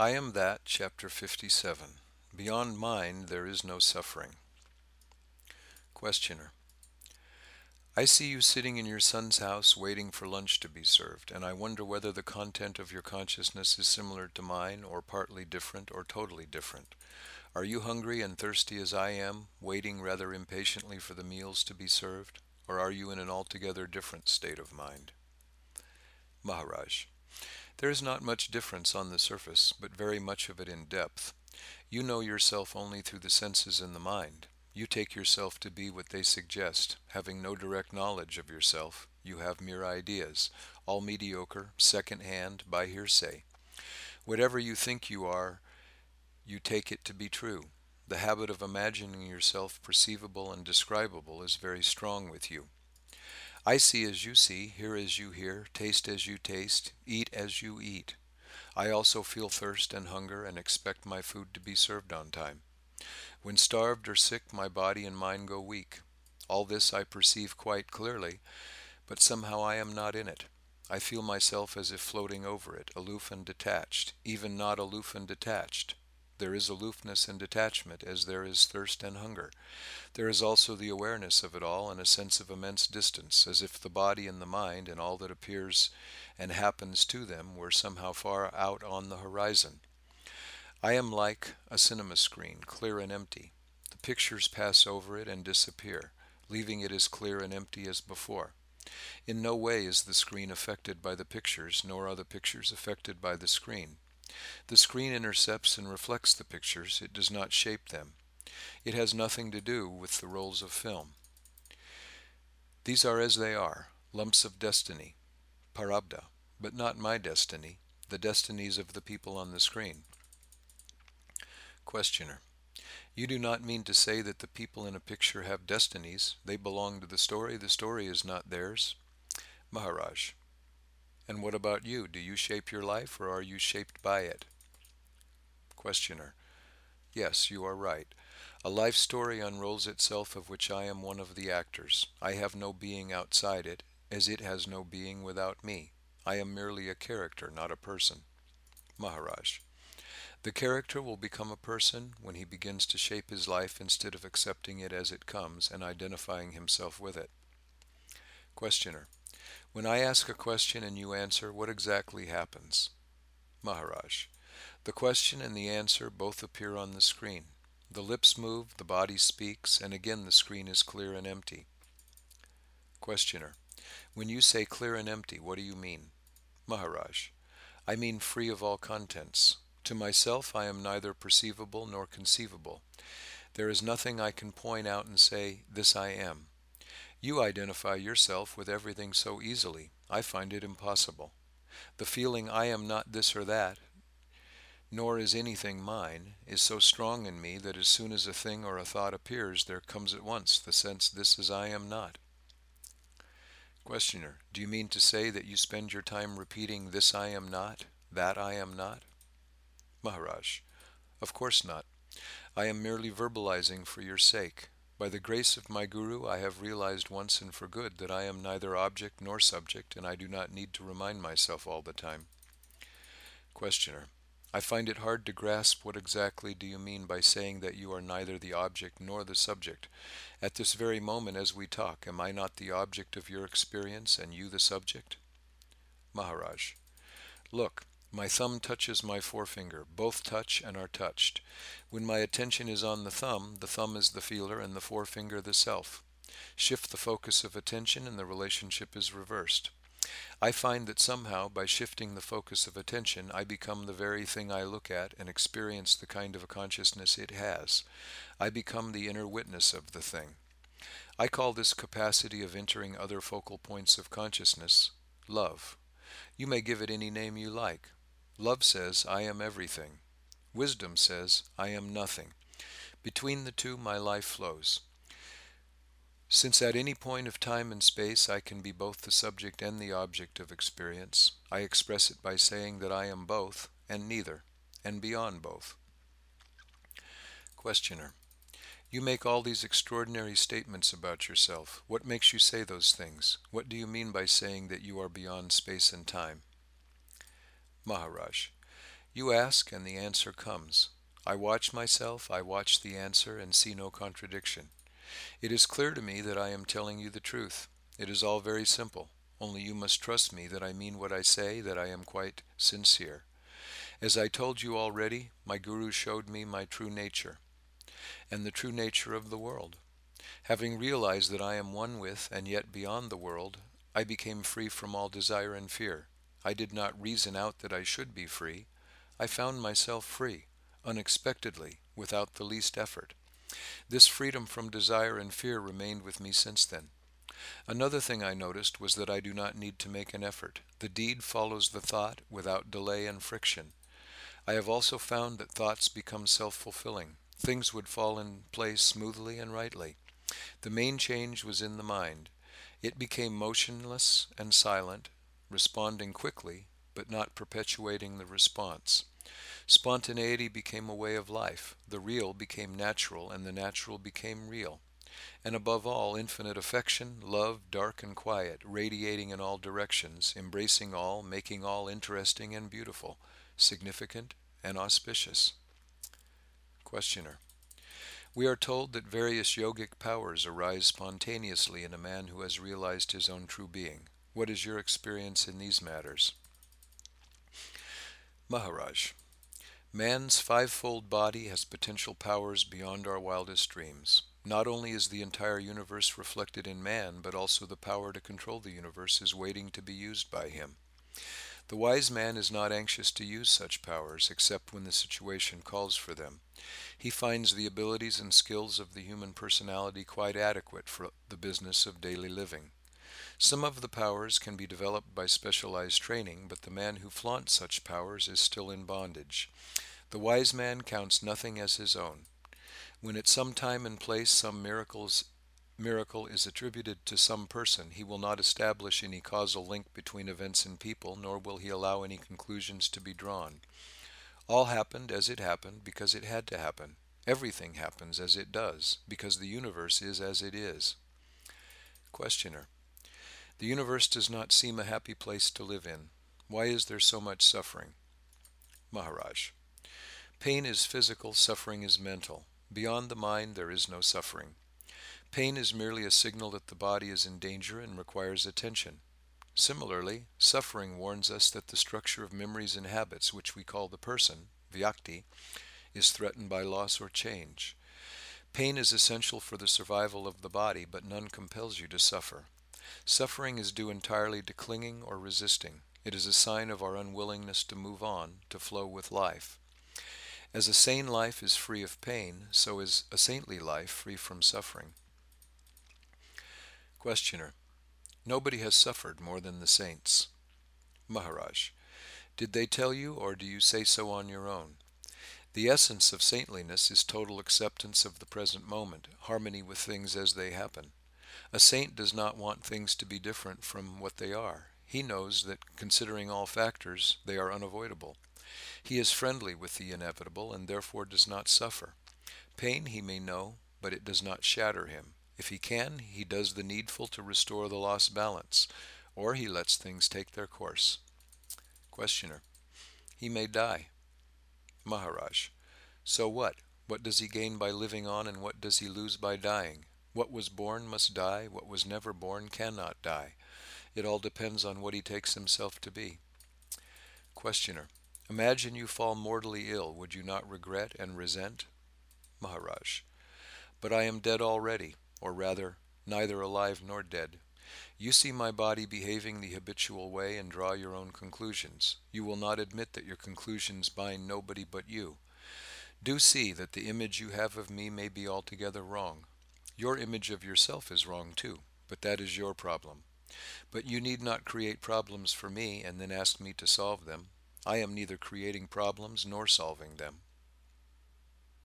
I Am That, Chapter 57. Beyond Mind there is no suffering. Questioner. I see you sitting in your son's house waiting for lunch to be served, and I wonder whether the content of your consciousness is similar to mine, or partly different, or totally different. Are you hungry and thirsty as I am, waiting rather impatiently for the meals to be served, or are you in an altogether different state of mind? Maharaj. There is not much difference on the surface, but very much of it in depth. You know yourself only through the senses and the mind. You take yourself to be what they suggest, having no direct knowledge of yourself. You have mere ideas, all mediocre, second-hand, by hearsay. Whatever you think you are, you take it to be true. The habit of imagining yourself perceivable and describable is very strong with you. I see as you see, hear as you hear, taste as you taste, eat as you eat. I also feel thirst and hunger and expect my food to be served on time. When starved or sick, my body and mind go weak. All this I perceive quite clearly, but somehow I am not in it. I feel myself as if floating over it, aloof and detached, even not aloof and detached. There is aloofness and detachment as there is thirst and hunger. There is also the awareness of it all and a sense of immense distance, as if the body and the mind and all that appears and happens to them were somehow far out on the horizon. I am like a cinema screen, clear and empty. The pictures pass over it and disappear, leaving it as clear and empty as before. In no way is the screen affected by the pictures, nor are the pictures affected by the screen. The screen intercepts and reflects the pictures, it does not shape them. It has nothing to do with the rolls of film. These are as they are, lumps of destiny, parabdha, but not my destiny, the destinies of the people on the screen. Questioner. You do not mean to say that the people in a picture have destinies. They belong to the story is not theirs. Maharaj. And what about you? Do you shape your life, or are you shaped by it? Questioner. Yes, you are right. A life story unrolls itself of which I am one of the actors. I have no being outside it, as it has no being without me. I am merely a character, not a person. Maharaj. The character will become a person when he begins to shape his life instead of accepting it as it comes and identifying himself with it. Questioner. When I ask a question and you answer, what exactly happens? Maharaj. The question and the answer both appear on the screen. The lips move, the body speaks, and again the screen is clear and empty. Questioner. When you say clear and empty, what do you mean? Maharaj. I mean free of all contents. To myself I am neither perceivable nor conceivable. There is nothing I can point out and say, this I am. You identify yourself with everything so easily. I find it impossible. The feeling I am not this or that, nor is anything mine, is so strong in me that as soon as a thing or a thought appears, there comes at once the sense this is I am not. Questioner. Do you mean to say that you spend your time repeating this I am not, that I am not? Maharaj. Of course not. I am merely verbalizing for your sake. By the grace of my Guru, I have realized once and for good that I am neither object nor subject, and I do not need to remind myself all the time. Questioner. I find it hard to grasp what exactly do you mean by saying that you are neither the object nor the subject. At this very moment as we talk, am I not the object of your experience and you the subject? Maharaj. Look. My thumb touches my forefinger. Both touch and are touched. When my attention is on the thumb is the feeler and the forefinger the self. Shift the focus of attention and the relationship is reversed. I find that somehow, by shifting the focus of attention, I become the very thing I look at and experience the kind of a consciousness it has. I become the inner witness of the thing. I call this capacity of entering other focal points of consciousness love. You may give it any name you like. Love says, I am everything. Wisdom says, I am nothing. Between the two, my life flows. Since at any point of time and space I can be both the subject and the object of experience, I express it by saying that I am both and neither, and beyond both. Questioner. You make all these extraordinary statements about yourself. What makes you say those things? What do you mean by saying that you are beyond space and time? Maharaj. You ask, and the answer comes. I watch myself, I watch the answer, and see no contradiction. It is clear to me that I am telling you the truth. It is all very simple. Only you must trust me that I mean what I say, that I am quite sincere. As I told you already, my Guru showed me my true nature, and the true nature of the world. Having realized that I am one with and yet beyond the world, I became free from all desire and fear. I did not reason out that I should be free. I found myself free, unexpectedly, without the least effort. This freedom from desire and fear remained with me since then. Another thing I noticed was that I do not need to make an effort. The deed follows the thought without delay and friction. I have also found that thoughts become self-fulfilling. Things would fall in place smoothly and rightly. The main change was in the mind. It became motionless and silent, responding quickly, but not perpetuating the response. Spontaneity became a way of life. The real became natural, and the natural became real. And above all, infinite affection, love, dark and quiet, radiating in all directions, embracing all, making all interesting and beautiful, significant and auspicious. Questioner. We are told that various yogic powers arise spontaneously in a man who has realized his own true being. What is your experience in these matters? Maharaj. Man's fivefold body has potential powers beyond our wildest dreams. Not only is the entire universe reflected in man, but also the power to control the universe is waiting to be used by him. The wise man is not anxious to use such powers, except when the situation calls for them. He finds the abilities and skills of the human personality quite adequate for the business of daily living. Some of the powers can be developed by specialized training, but the man who flaunts such powers is still in bondage. The wise man counts nothing as his own. When at some time and place some miracle is attributed to some person, he will not establish any causal link between events and people, nor will he allow any conclusions to be drawn. All happened as it happened because it had to happen. Everything happens as it does because the universe is as it is. Questioner. The universe does not seem a happy place to live in. Why is there so much suffering? Maharaj. Pain is physical, suffering is mental. Beyond the mind there is no suffering. Pain is merely a signal that the body is in danger and requires attention. Similarly, suffering warns us that the structure of memories and habits, which we call the person, vyakti, is threatened by loss or change. Pain is essential for the survival of the body, but none compels you to suffer. Suffering is due entirely to clinging or resisting. It is a sign of our unwillingness to move on, to flow with life. As a sane life is free of pain, so is a saintly life free from suffering. Questioner. Nobody has suffered more than the saints. Maharaj. Did they tell you, or do you say so on your own? The essence of saintliness is total acceptance of the present moment, harmony with things as they happen. A saint does not want things to be different from what they are. He knows that, considering all factors, they are unavoidable. He is friendly with the inevitable and therefore does not suffer. Pain he may know, but it does not shatter him. If he can, he does the needful to restore the lost balance, or he lets things take their course. Questioner. He may die. Maharaj. So what? What does he gain by living on, and what does he lose by dying? What was born must die, what was never born cannot die. It all depends on what he takes himself to be. Questioner. Imagine you fall mortally ill, would you not regret and resent? Maharaj. But I am dead already, or rather, neither alive nor dead. You see my body behaving the habitual way and draw your own conclusions. You will not admit that your conclusions bind nobody but you. Do see that the image you have of me may be altogether wrong. Your image of yourself is wrong too, but that is your problem. But you need not create problems for me and then ask me to solve them. I am neither creating problems nor solving them.